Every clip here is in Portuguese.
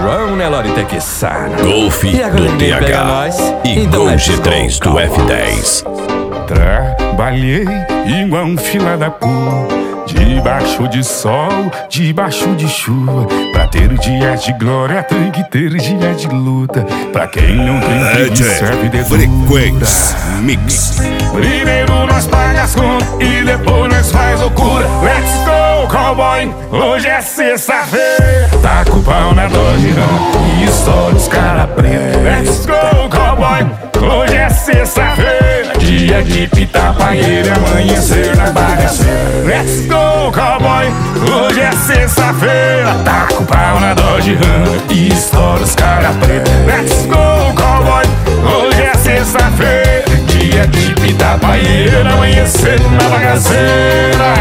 João Nelore Tequissana. Golfe do TH e então Gol G3 do F10. Trabalhei igual um fila da puta, debaixo de sol, debaixo de chuva. Pra ter dias de glória tem que ter dias de luta. Pra quem não tem preguiça, a vida é Frequência Mix. Primeiro nós paga as contas e depois nós faz loucura. Let's go, cowboy, hoje é sexta-feira. Tá com o pau na Dodge Ram e estoura os cara preto. Let's go, cowboy, hoje é sexta-feira. Dia de pitar panheiro e amanhecer na bagaceira. Let's go, cowboy, hoje é sexta-feira. Tá com o pau na Dodge Ram e estoura os cara preto. Let's go, cowboy, hoje é sexta-feira. Dia de pitar panheiro e amanhecer na bagaceira.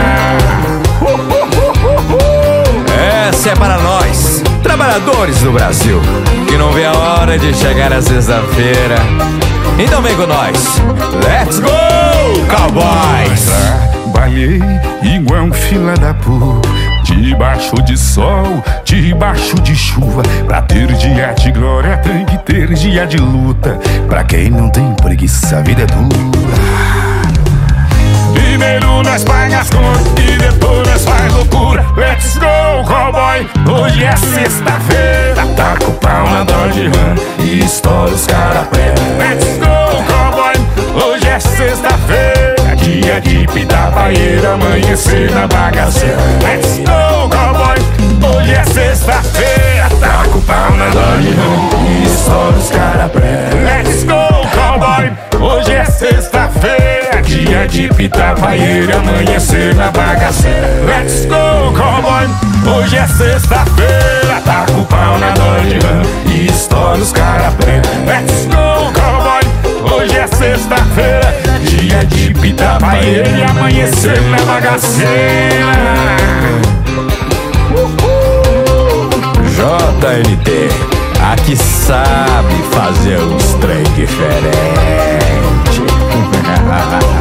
Essa é para nós, trabalhadores do Brasil, que não vê a hora de chegar a sexta-feira. Então vem com nós. Let's go, cowboys! Trabalhei igual um fila da puta, debaixo de sol, debaixo de chuva. Pra ter dia de glória tem que ter dia de luta. Pra quem não tem preguiça, a vida é dura. Primeiro nós paga as contas e depois nós faz loucura. Let's go, cowboy, hoje é sexta-feira. Tá com o pau na Dodge Ram e estoura os cara preto. Let's go, cowboy, hoje é sexta-feira. Dia de pitar paeira, amanhecer na bagaceira. Let's go, cowboy, hoje é sexta-feira. Tá com o pau na Dodge Ram e estoura os cara preto. Let's go, cowboy, hoje é sexta-feira. Dia de pitar paeira, amanhecer na bagaceira. Let's go, cowboy, hoje é sexta-feira. Tá com o pau na Dodge Ram e estoura os cara preto. Let's go, cowboy, hoje é sexta-feira. Dia de pitar paeira e amanhecer na bagaceira. JNT, aqui sabe fazer uns trem diferente.